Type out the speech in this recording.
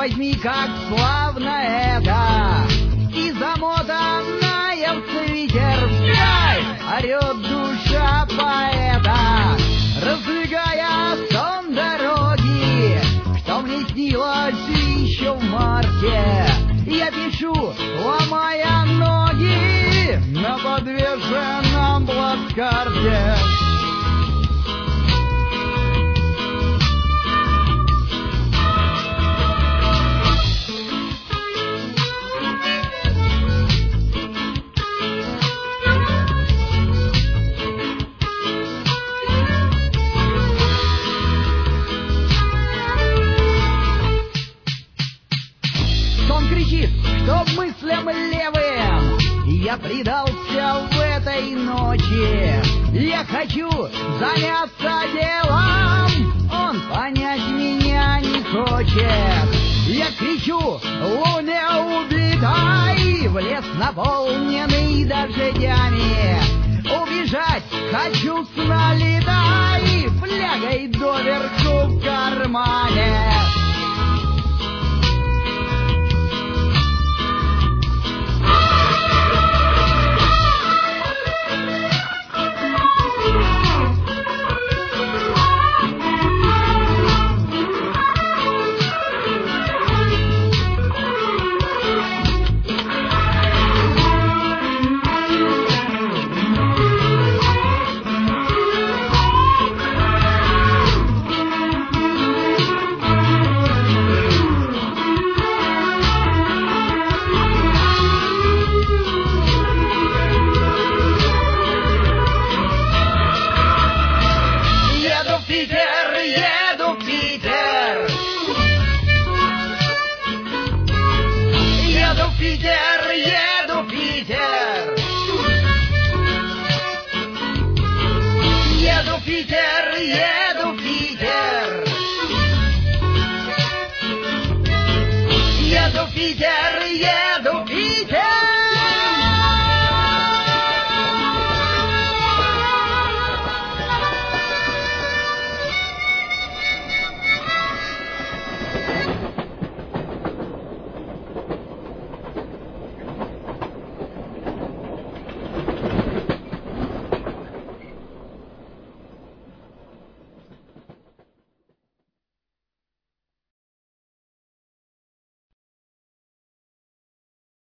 возьми, как славно это, и замотанная в свитер вдаль орет душа поэта, разжигая сон дороги, что мне снилось еще в марте. Я пишу, ломая ноги на подвешенном плацкарте. Он кричит, что мыслям левым я предался в этой ночи. Я хочу заняться делом, он понять меня не хочет. Я кричу, луне убитай, в лес наполненный дождями. Убежать хочу с налетай, флягой доверху в кармане. Еду в Питер!